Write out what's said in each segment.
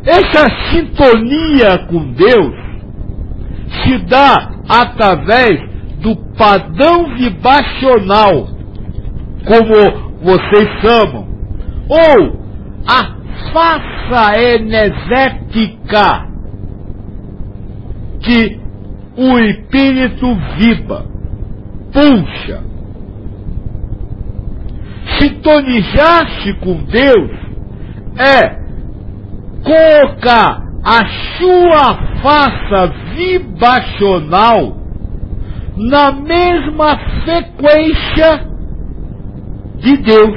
Essa sintonia com Deus se dá através do padrão vibracional, como vocês chamam, ou a faça energética que o espírito vibra, pulsa. Sintonizar-se com Deus é colocar a sua faça vibracional na mesma frequência de Deus.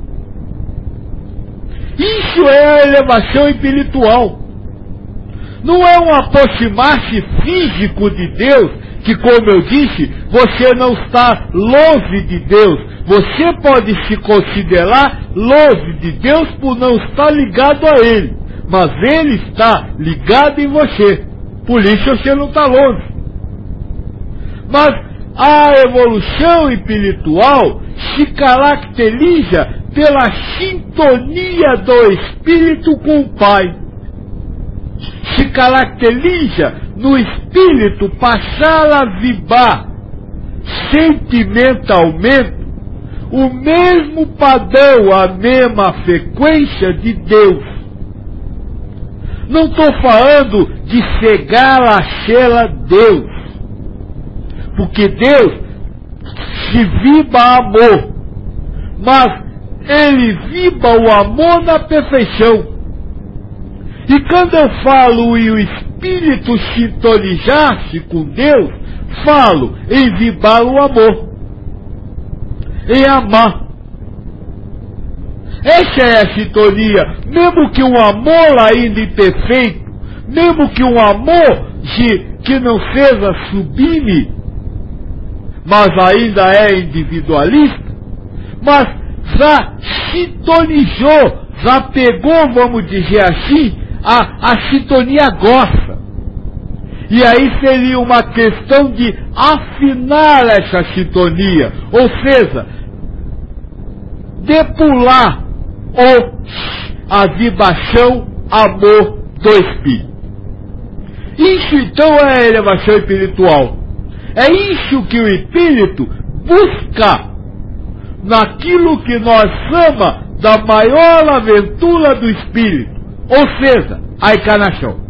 Isso é a elevação espiritual. Não é um aproximar-se físico de Deus, que, como eu disse, você não está longe de Deus. Você pode se considerar longe de Deus por não estar ligado a Ele. Mas Ele está ligado em você. Por isso você não está longe. Mas a evolução espiritual se caracteriza pela sintonia do Espírito com o Pai. Se caracteriza no Espírito passar a vibrar sentimentalmente o mesmo padrão, a mesma frequência de Deus. Não estou falando de chegar a ser a Deus, porque Deus se vibra amor, mas Ele vibra o amor na perfeição. E quando eu falo em o Espírito sintonizar-se com Deus, falo em vibrar o amor, em amar. Essa é a sintonia. Mesmo que um amor ainda imperfeito, mesmo que um amor que não seja sublime, mas ainda é individualista, mas já sintonizou, já pegou, vamos dizer assim, a sintonia gosta. E aí seria uma questão de afinar essa sintonia, ou seja, depurar a vibração amor do Espírito. Isso então é a elevação espiritual. É isso que o Espírito busca naquilo que nós chamamos da maior aventura do Espírito, ou seja, a encarnação.